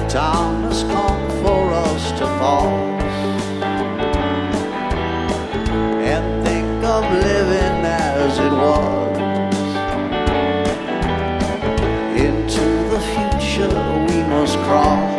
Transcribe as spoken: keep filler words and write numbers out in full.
time has come for us to pause and think of living as it was. Into the future we must cross.